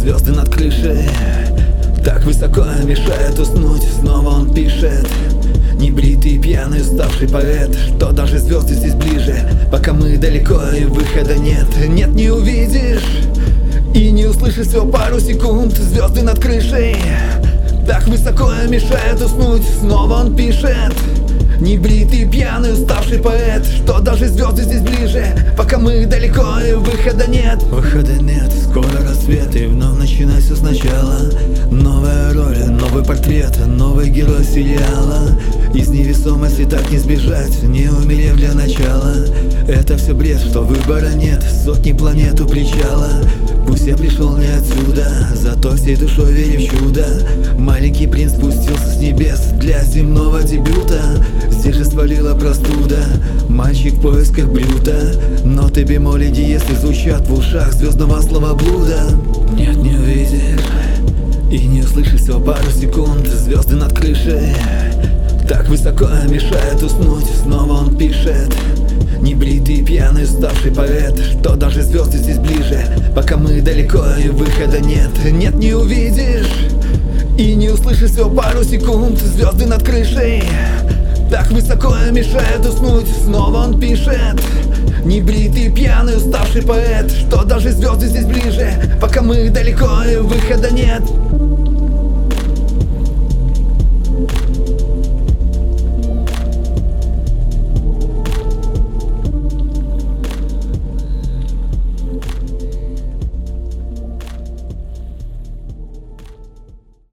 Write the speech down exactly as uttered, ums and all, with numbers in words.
звезды над крышей так высоко мешает уснуть. Снова он пишет: небритый, пьяный, уставший поэт, что даже звезды здесь ближе, пока мы далеко и выхода нет. Нет, не увидишь и не услышишь всего пару секунд. Звезды над крышей так высоко мешает уснуть. Снова он пишет: небритый, пьяный, уставший поэт, что даже звезды здесь ближе, пока мы далеко и выхода нет. Выхода нет, скоро рассвет, и вновь начинай все сначала. Новая роль, новый портрет, новый герой сериала. Из невесомости так не сбежать, не умерев для начала. Это все бред, что выбора нет, сотни планет у причала. Пусть я пришел не отсюда, зато всей душой верю в чудо. Маленький принц спустился с небес для земного дебюта. Здесь же свалила простуда, мальчик в поисках блюда. Ноты бемоли диез звучат в ушах звездного словоблуда. Нет, не увидишь и не услышишь всего пару секунд. Звезды над крышей так высоко мешает уснуть. Снова он пишет: небритый, пьяный, уставший поэт, что даже звезды здесь ближе, пока мы далеко и выхода нет. Нет, не увидишь и не услышишь всего пару секунд. Звезды над крышей так высоко мешает уснуть. Снова он пишет: небритый, пьяный, уставший поэт, что даже звезды здесь ближе, пока мы далеко и выхода нет.